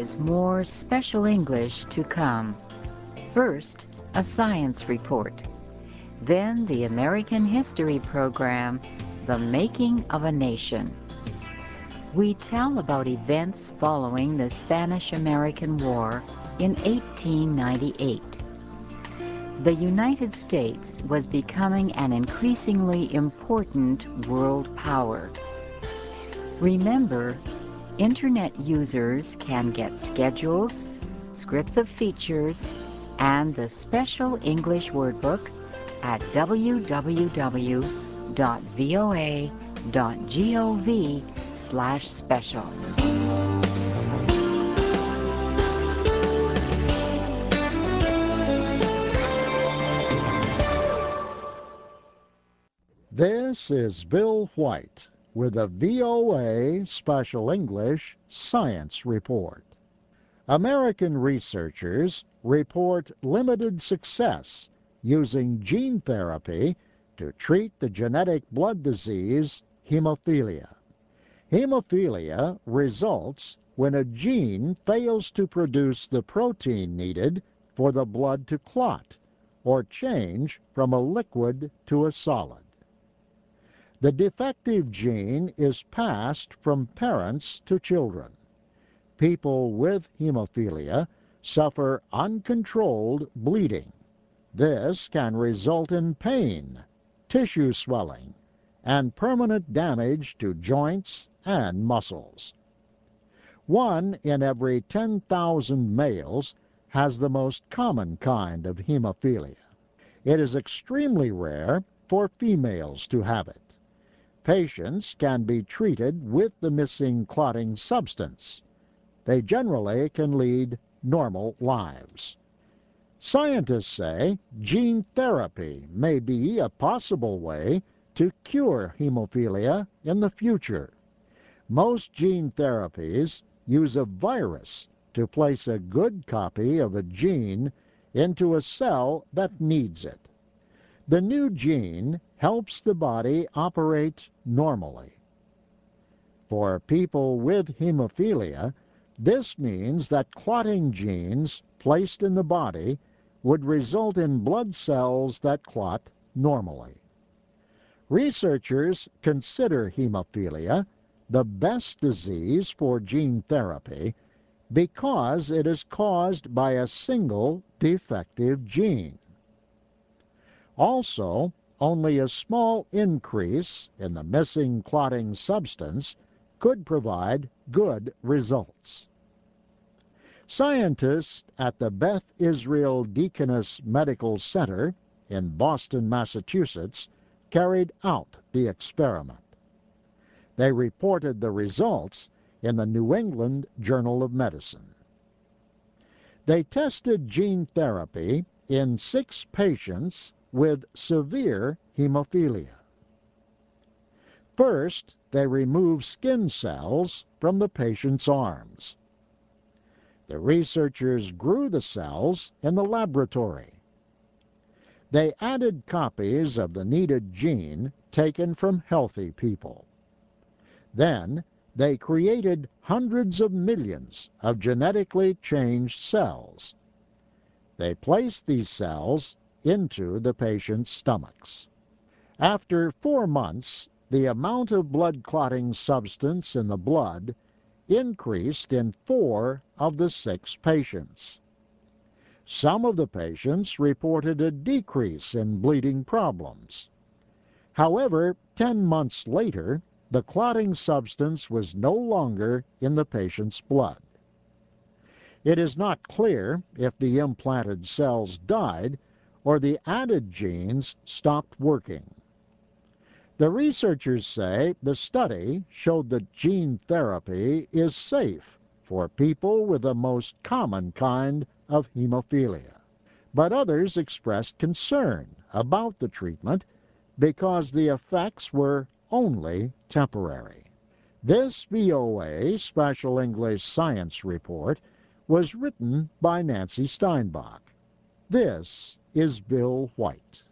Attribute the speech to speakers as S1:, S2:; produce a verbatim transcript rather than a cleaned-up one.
S1: has more special English to come. First, a science report. Then the American History program, The Making of a Nation. We tell about events following the Spanish-American War in eighteen ninety-eight. The United States was becoming an increasingly important world power. Remember, Internet users can get schedules, scripts of features, and the special English wordbook at w w w dot v o a dot gov slash special.
S2: This is Bill White with a V O A Special English Science Report. American researchers report limited success using gene therapy to treat the genetic blood disease hemophilia. Hemophilia results when a gene fails to produce the protein needed for the blood to clot or change from a liquid to a solid. The defective gene is passed from parents to children. People with hemophilia suffer uncontrolled bleeding. This can result in pain, tissue swelling, and permanent damage to joints and muscles. One in every ten thousand males has the most common kind of hemophilia. It is extremely rare for females to have it. Patients can be treated with the missing clotting substance. They generally can lead normal lives. Scientists say gene therapy may be a possible way to cure hemophilia in the future. Most gene therapies use a virus to place a good copy of a gene into a cell that needs it. The new gene helps the body operate normally. For people with hemophilia, this means that clotting genes placed in the body would result in blood cells that clot normally. Researchers consider hemophilia the best disease for gene therapy because it is caused by a single defective gene. Also, only a small increase in the missing clotting substance could provide good results. Scientists at the Beth Israel Deaconess Medical Center in Boston, Massachusetts, carried out the experiment. They reported the results in the New England Journal of Medicine. They tested gene therapy in six patients with severe hemophilia. First, they removed skin cells from the patient's arms. The researchers grew the cells in the laboratory. They added copies of the needed gene taken from healthy people. Then they created hundreds of millions of genetically changed cells. They placed these cells into the patient's stomachs. After four months, the amount of blood clotting substance in the blood increased in four of the six patients. Some of the patients reported a decrease in bleeding problems. However, ten months later, the clotting substance was no longer in the patient's blood. It is not clear if the implanted cells died or the added genes stopped working. The researchers say the study showed that gene therapy is safe for people with the most common kind of hemophilia. But others expressed concern about the treatment because the effects were only temporary. This V O A Special English Science Report was written by Nancy Steinbach. This is Bill White.